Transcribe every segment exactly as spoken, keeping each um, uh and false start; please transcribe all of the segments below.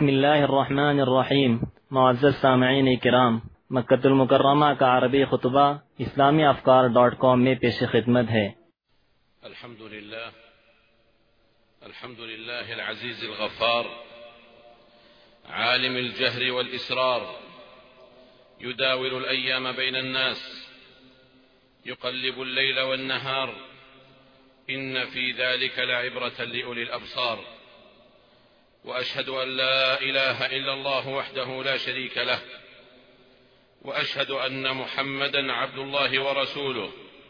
بسم الله الرحمن الرحیم. معزز سامعین کرام، مکۃ المکرمہ کا عربی خطبہ اسلامی افکار ڈاٹ کام میں پیش خدمت ہے۔ الحمد لله الحمد لله العزيز الغفار عالم الجهر والإسرار، يداول الأيام بين الناس، يقلب الليل والنهار، إن في ذلك لعبرة لأولي الأبصار. وأشهد أن لا إله إلا الله وحده لا شريك له، وأشهد أن محمدا عبد الله ورسوله،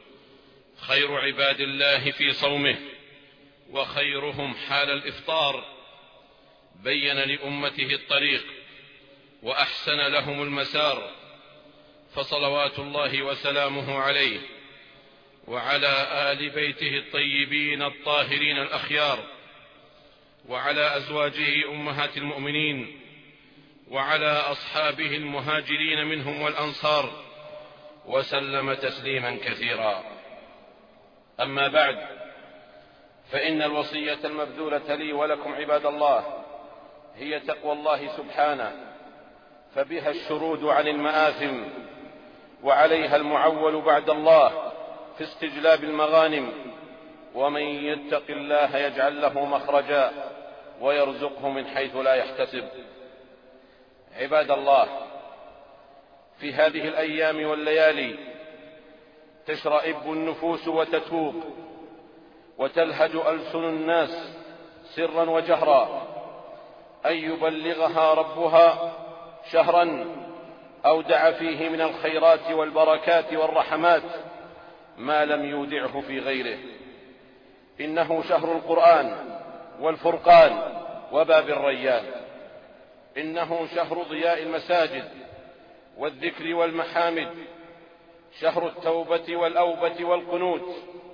خير عباد الله في صومه وخيرهم حال الإفطار، بين لأمته الطريق وأحسن لهم المسار، فصلوات الله وسلامه عليه وعلى آل بيته الطيبين الطاهرين الأخيار، وعلى أزواجه أمهات المؤمنين، وعلى أصحابه المهاجرين منهم والأنصار، وسلم تسليما كثيرا. أما بعد، فإن الوصية المبذولة لي ولكم عباد الله هي تقوى الله سبحانه، فبها الشرود عن المآثم، وعليها المعول بعد الله في استجلاب المغانم. ومن يتق الله يجعل له مخرجا ويرزقه من حيث لا يحتسب. عباد الله، في هذه الأيام والليالي تشرئب النفوس وتتوب، وتلهج ألسن الناس سرا وجهرا أن يبلغها ربها شهرا أودع فيه من الخيرات والبركات والرحمات ما لم يودعه في غيره. إنه شهر القرآن والفرقان وباب الريان، إنه شهر ضياء المساجد والذكر والمحامد، شهر التوبة والأوبة والقنوت.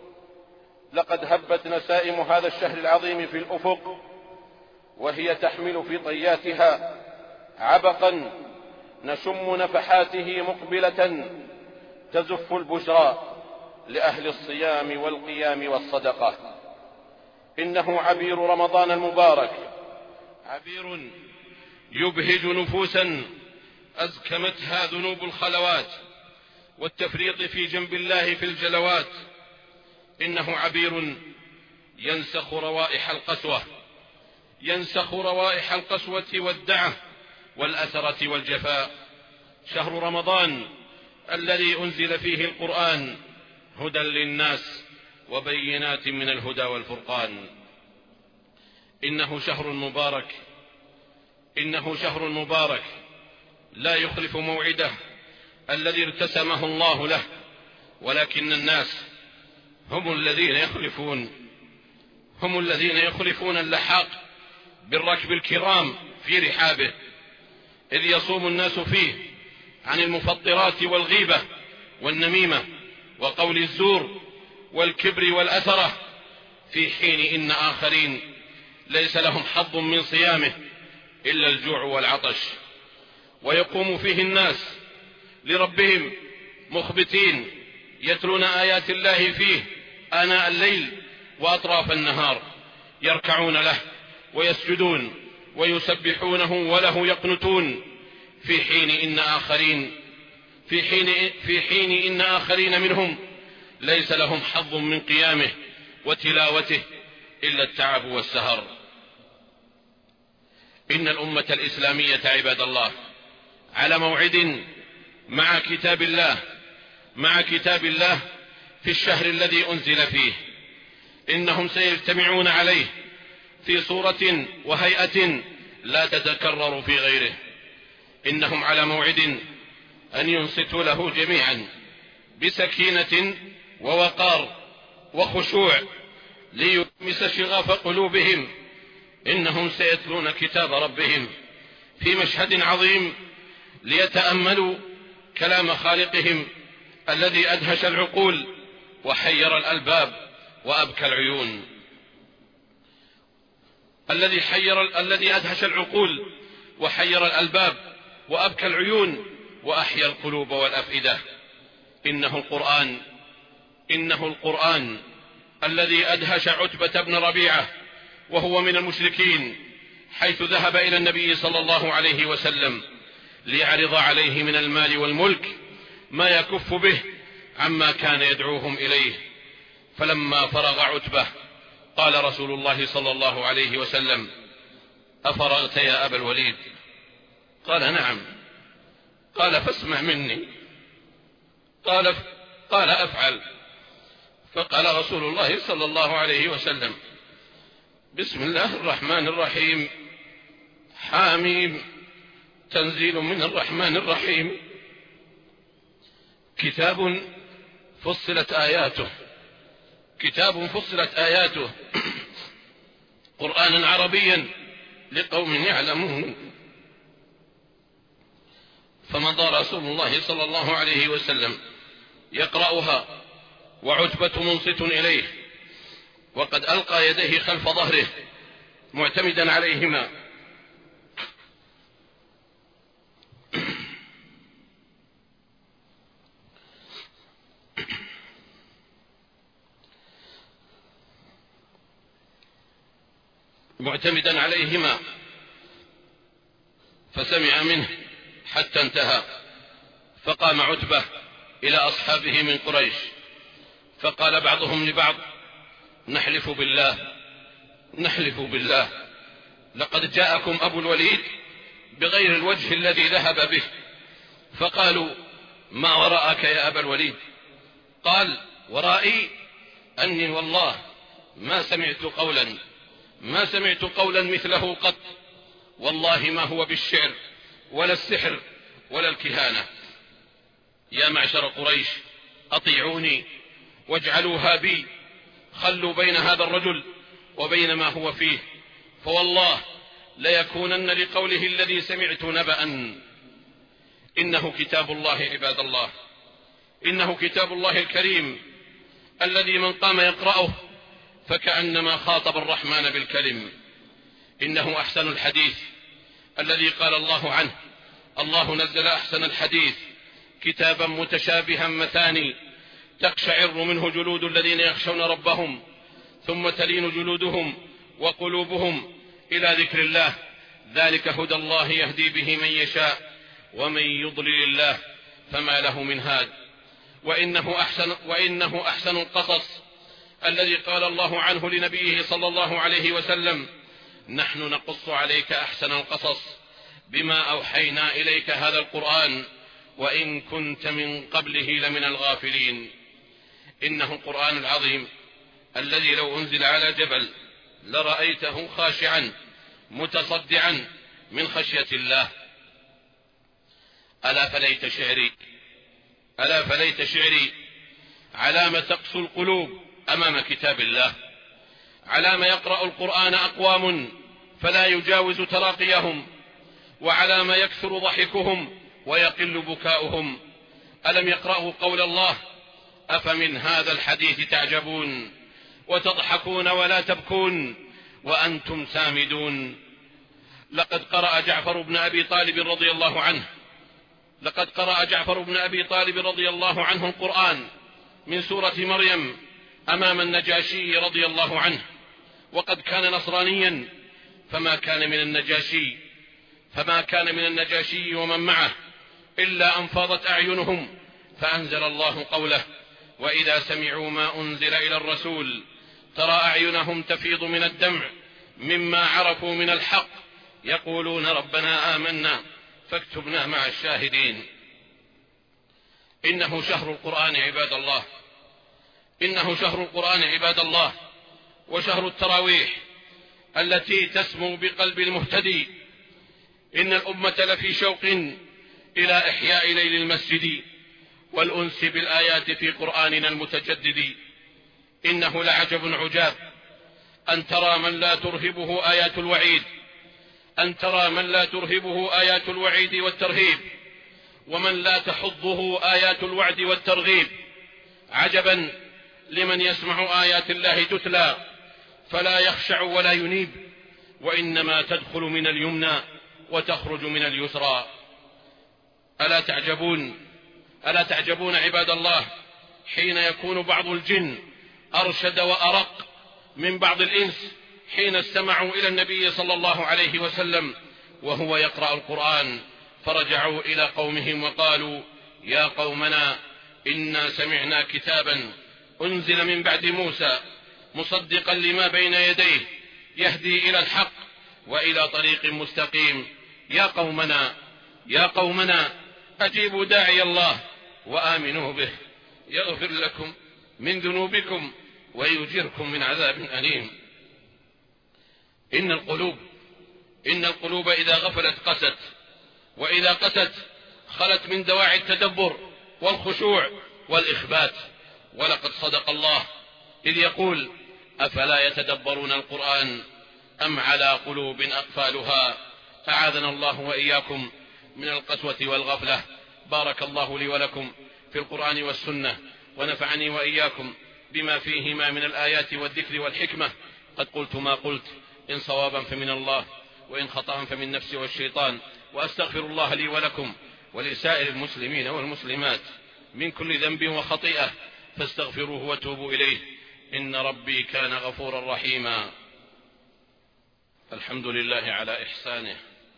لقد هبت نسائم هذا الشهر العظيم في الأفق، وهي تحمل في طياتها عبقا نشم نفحاته مقبلة تزف البشرى لأهل الصيام والقيام والصدقة. إنه عبير رمضان المبارك، عبير يبهج نفوسا أزكمتها ذنوب الخلوات والتفريط في جنب الله في الجلوات. إنه عبير ينسخ روائح القسوة، ينسخ روائح القسوة والدعة والأثرة والجفاء. شهر رمضان الذي أنزل فيه القرآن هدى للناس وبينات من الهدى والفرقان. إنه شهر مبارك، إنه شهر مبارك لا يخلف موعده الذي ارتسمه الله له، ولكن الناس هم الذين يخلفون، هم الذين يخلفون اللحاق بالركب الكرام في رحابه، إذ يصوم الناس فيه عن المفطرات والغيبة والنميمة وقول الزور والكبر والأثرة، في حين إن آخرين ليس لهم حظ من صيامه إلا الجوع والعطش. ويقوم فيه الناس لربهم مخبتين، يتلون آيات الله فيه آناء الليل وأطراف النهار، يركعون له ويسجدون ويسبحونه وله يقنتون، في حين إن آخرين في حين في حين إن آخرين منهم ليس لهم حظ من قيامه وتلاوته إلا التعب والسهر. إن الأمة الإسلامية عباد الله على موعد مع كتاب الله مع كتاب الله في الشهر الذي أنزل فيه. إنهم سيجتمعون عليه في صورة وهيئة لا تتكرر في غيره. إنهم على موعد أن ينصتوا له جميعا بسكينة ووقار وخشوع ليمس شغاف قلوبهم. إنهم سيتلون كتاب ربهم في مشهد عظيم ليتأملوا كلام خالقهم الذي أدهش العقول وحير الألباب وأبكى العيون، الذي حير الذي أدهش العقول وحير الألباب وأبكى العيون وأحيا القلوب والأفئدة. إنه القرآن إنه القرآن الذي أدهش عتبة بن ربيعة وهو من المشركين، حيث ذهب إلى النبي صلى الله عليه وسلم ليعرض عليه من المال والملك ما يكف به عما كان يدعوهم إليه. فلما فرغ عتبة قال رسول الله صلى الله عليه وسلم: أفرغت يا أبا الوليد؟ قال: نعم. قال: فاسمع مني. قال قال أفعل. فقال رسول الله صلى الله عليه وسلم: بسم الله الرحمن الرحيم، حاميم، تنزيل من الرحمن الرحيم، كتاب فصلت آياته كتاب فصلت آياته قرآنا عربيا لقوم يعلمون. فمضى رسول الله صلى الله عليه وسلم يقرأها وعتبة منصت إليه، وقد ألقى يديه خلف ظهره معتمدا عليهما، معتمدا عليهما فسمع منه حتى انتهى. فقام عتبة إلى أصحابه من قريش فقال بعضهم لبعض: نحلف بالله نحلف بالله لقد جاءكم أبو الوليد بغير الوجه الذي ذهب به. فقالوا: ما وراءك يا أبا الوليد؟ قال: ورائي أني والله ما سمعت قولا ما سمعت قولا مثله قط، والله ما هو بالشعر ولا السحر ولا الكهانة. يا معشر قريش، أطيعوني واجعلوها بي، خلوا بين هذا الرجل وبين ما هو فيه، فوالله ليكونن لقوله الذي سمعت نبأ. إنه كتاب الله عباد الله، إنه كتاب الله الكريم الذي من قام يقرأه فكأنما خاطب الرحمن بالكلم. إنه أحسن الحديث الذي قال الله عنه: الله نزل أحسن الحديث كتابا متشابها مثاني تقشعر منه جلود الذين يخشون ربهم ثم تلين جلودهم وقلوبهم إلى ذكر الله، ذلك هدى الله يهدي به من يشاء ومن يضلل الله فما له من هاد. وإنه أحسن, وإنه أحسن القصص الذي قال الله عنه لنبيه صلى الله عليه وسلم: نحن نقص عليك أحسن القصص بما أوحينا إليك هذا القرآن وإن كنت من قبله لمن الغافلين. إنه القرآن العظيم الذي لو أنزل على جبل لرأيته خاشعا متصدعا من خشية الله. ألا فليت شعري ألا فليت شعري على ما تقسو القلوب أمام كتاب الله، على ما يقرأ القرآن أقوام فلا يجاوز تراقيهم، وعلى ما يكثر ضحكهم ويقل بكاؤهم. ألم يقرأوا قول الله: أفمن هذا الحديث تعجبون وتضحكون ولا تبكون وأنتم سامدون. لقد قرأ جعفر بن أبي طالب رضي الله عنه لقد قرأ جعفر بن أبي طالب رضي الله عنه القرآن من سورة مريم أمام النجاشي رضي الله عنه، وقد كان نصرانيا فما كان من النجاشي فما كان من النجاشي ومن معه إلا أن فاضت أعينهم، فأنزل الله قوله: وإذا سمعوا ما أنزل إلى الرسول ترى أعينهم تفيض من الدمع مما عرفوا من الحق يقولون ربنا آمنا فاكتبنا مع الشاهدين. إنه شهر القرآن عباد الله إنه شهر القرآن عباد الله وشهر التراويح التي تسمو بقلب المهتدي. إن الأمة لفي شوق إلى إحياء ليل المسجد والأنس بالآيات في قرآننا المتجدد. إنه لعجب عجاب أن ترى من لا ترهبه آيات الوعيد أن ترى من لا ترهبه آيات الوعيد والترهيب، ومن لا تحضه آيات الوعد والترغيب. عجبا لمن يسمع آيات الله تتلى فلا يخشع ولا ينيب، وإنما تدخل من اليمنى وتخرج من اليسرى. ألا تعجبون ألا تعجبون عباد الله حين يكون بعض الجن أرشد وأرق من بعض الإنس، حين استمعوا إلى النبي صلى الله عليه وسلم وهو يقرأ القرآن، فرجعوا إلى قومهم وقالوا: يا قومنا إنا سمعنا كتابا أنزل من بعد موسى مصدقا لما بين يديه يهدي إلى الحق وإلى طريق مستقيم. يا قومنا يا قومنا أجيبوا داعي الله وآمنوا به يغفر لكم من ذنوبكم ويجركم من عذاب أليم. إن القلوب إن القلوب إذا غفلت قست، وإذا قست خلت من دواعي التدبر والخشوع والإخبات. ولقد صدق الله إذ يقول: أفلا يتدبرون القرآن أم على قلوب أقفالها. أعاذنا الله وإياكم من القسوة والغفلة. بارك الله لي ولكم في القرآن والسنة، ونفعني وإياكم بما فيهما من الآيات والذكر والحكمة. قد قلت ما قلت، إن صوابا فمن الله وإن خطأ فمن نفسي والشيطان، وأستغفر الله لي ولكم ولسائر المسلمين والمسلمات من كل ذنب وخطيئة، فاستغفروه وتوبوا إليه، إن ربي كان غفورا رحيما. الحمد لله على إحسانه،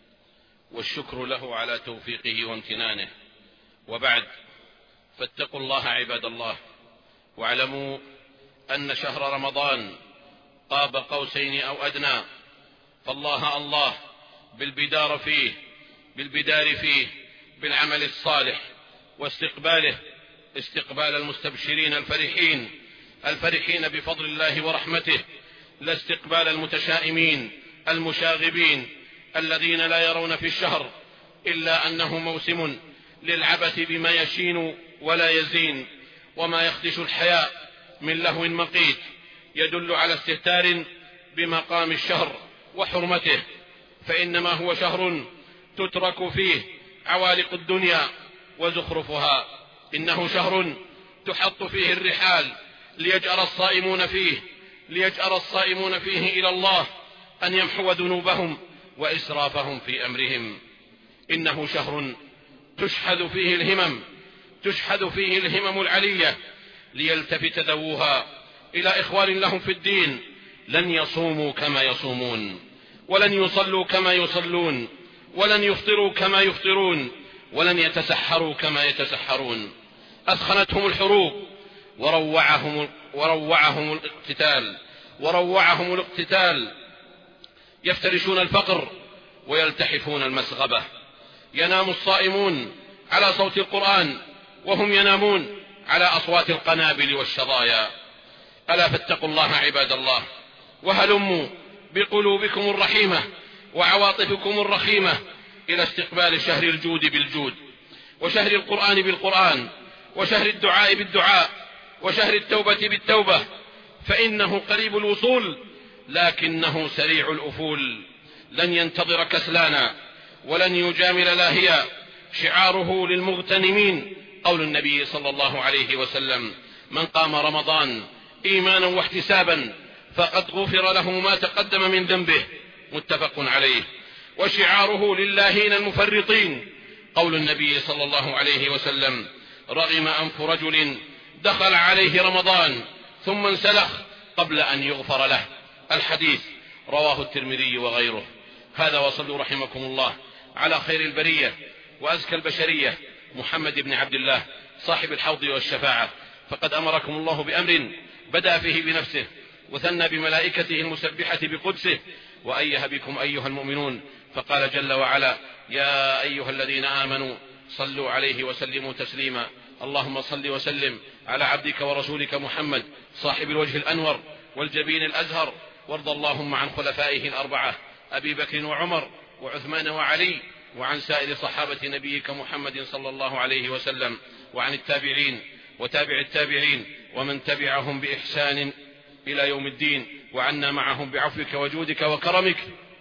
والشكر له على توفيقه وامتنانه، وبعد، فاتقوا الله عباد الله، واعلموا أن شهر رمضان قاب قوسين أو أدنى، فالله الله بالبدار فيه بالبدار فيه بالعمل الصالح واستقباله استقبال المستبشرين الفرحين الفرحين بفضل الله ورحمته، لا استقبال المتشائمين المشاغبين الذين لا يرون في الشهر إلا أنه موسم للعبث بما يشين ولا يزين، وما يخدش الحياء من لهو مقيت يدل على استهتار بمقام الشهر وحرمته، فإنما هو شهر تترك فيه عوالق الدنيا وزخرفها. إنه شهر تحط فيه الرحال ليجأر الصائمون فيه ليجأر الصائمون فيه إلى الله أن يمحو ذنوبهم وإسرافهم في أمرهم. إنه شهر تشحذ فيه الهمم تشحذ فيه الهمم العلية ليلتفت ذووها إلى إخوان لهم في الدين لن يصوموا كما يصومون، ولن يصلوا كما يصلون، ولن يفطروا كما يفطرون، ولن يتسحروا كما يتسحرون. أثخنتهم الحروب وروعهم, وروعهم الاقتتال وروعهم الاقتتال يفترشون الفقر ويلتحفون المسغبة. ينام الصائمون على صوت القرآن وهم ينامون على أصوات القنابل والشظايا. ألا فاتقوا الله عباد الله، وهلموا بقلوبكم الرحيمة وعواطفكم الرخيمة إلى استقبال شهر الجود بالجود، وشهر القرآن بالقرآن، وشهر الدعاء بالدعاء، وشهر التوبة بالتوبة، فإنه قريب الوصول لكنه سريع الأفول. لن ينتظر كسلانا ولن يجامل لاهيا. شعاره للمغتنمين قول النبي صلى الله عليه وسلم: من قام رمضان إيمانا واحتسابا فقد غفر له ما تقدم من ذنبه، متفق عليه. وشعاره للاهين المفرطين قول النبي صلى الله عليه وسلم: رغم أنف رجل دخل عليه رمضان ثم انسلخ قبل أن يغفر له. الحديث رواه الترمذي وغيره. هذا وصلوا رحمكم الله على خير البرية وأزكى البشرية محمد بن عبد الله صاحب الحوض والشفاعة، فقد أمركم الله بأمر بدأ فيه بنفسه وثنى بملائكته المسبحة بقدسه، وأيه بكم أيها المؤمنون، فقال جل وعلا: يا أيها الذين آمنوا صلوا عليه وسلموا تسليما. اللهم صل وسلم على عبدك ورسولك محمد صاحب الوجه الأنور والجبين الأزهر، وارض اللهم عن خلفائه الأربعة أبي بكر وعمر وعثمان وعلي، وعن سائر صحابة نبيك محمد صلى الله عليه وسلم، وعن التابعين وتابع التابعين ومن تبعهم بإحسان إلى يوم الدين، وعنا معهم بعفوك وجودك وكرمك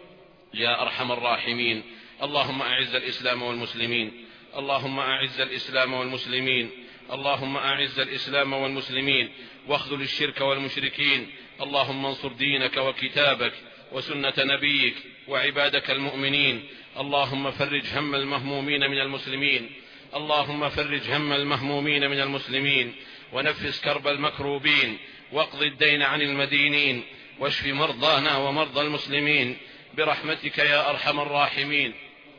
يا أرحم الراحمين. اللهم أعز الإسلام والمسلمين اللهم أعز الإسلام والمسلمين اللهم أعز الإسلام والمسلمين واخذل الشرك والمشركين. اللهم انصر دينك وكتابك وسنة نبيك وعبادك المؤمنين. اللهم فرج هم المهمومين من المسلمين اللهم فرج هم المهمومين من المسلمين ونفس كرب المكروبين واقض الدين عن المدينين. واشف مرضانا ومرضى المسلمين برحمتك يا أرحم الراحمين.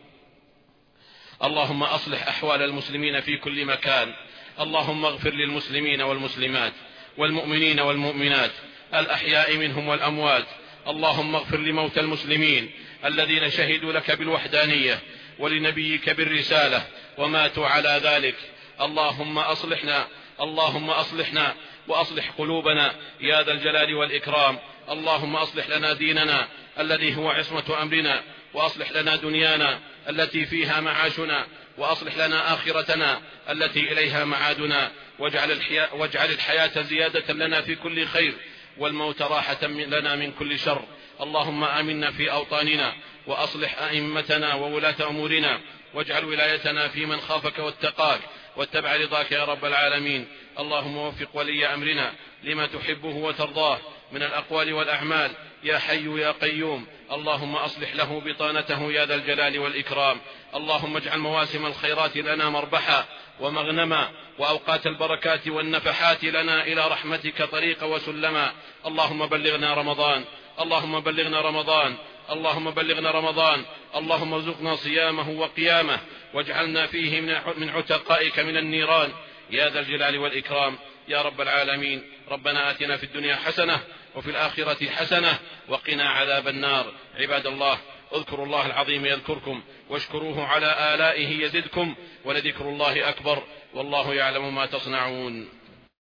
اللهم أصلح أحوال المسلمين في كل مكان. اللهم اغفر للمسلمين والمسلمات والمؤمنين والمؤمنات الأحياء منهم والأموات. اللهم اغفر لموتى المسلمين الذين شهدوا لك بالوحدانية ولنبيك بالرسالة وماتوا على ذلك. اللهم أصلحنا اللهم أصلحنا وأصلح قلوبنا يا ذا الجلال والإكرام. اللهم أصلح لنا ديننا الذي هو عصمة أمرنا، وأصلح لنا دنيانا التي فيها معاشنا، وأصلح لنا آخرتنا التي إليها معادنا، واجعل الحياة, واجعل الحياة زيادة لنا في كل خير، والموت راحة لنا من كل شر. اللهم آمنا في أوطاننا، وأصلح أئمتنا وولاة أمورنا، واجعل ولايتنا في من خافك واتقاك واتبع رضاك يا رب العالمين. اللهم وفق ولي أمرنا لما تحبه وترضاه من الأقوال والأعمال يا حي يا قيوم. اللهم أصلح له بطانته يا ذا الجلال والإكرام. اللهم اجعل مواسم الخيرات لنا مربحا ومغنما، وأوقات البركات والنفحات لنا إلى رحمتك طريق وسلما. اللهم بلغنا رمضان اللهم بلغنا رمضان اللهم بلغنا رمضان اللهم ارزقنا صيامه وقيامه، واجعلنا فيه من عتقائك من النيران يا ذا الجلال والإكرام يا رب العالمين. ربنا آتنا في الدنيا حسنة وفي الآخرة حسنة وقنا عذاب النار. عباد الله، اذكروا الله العظيم يذكركم، واشكروه على آلائه يزدكم، ولذكر الله أكبر، والله يعلم ما تصنعون.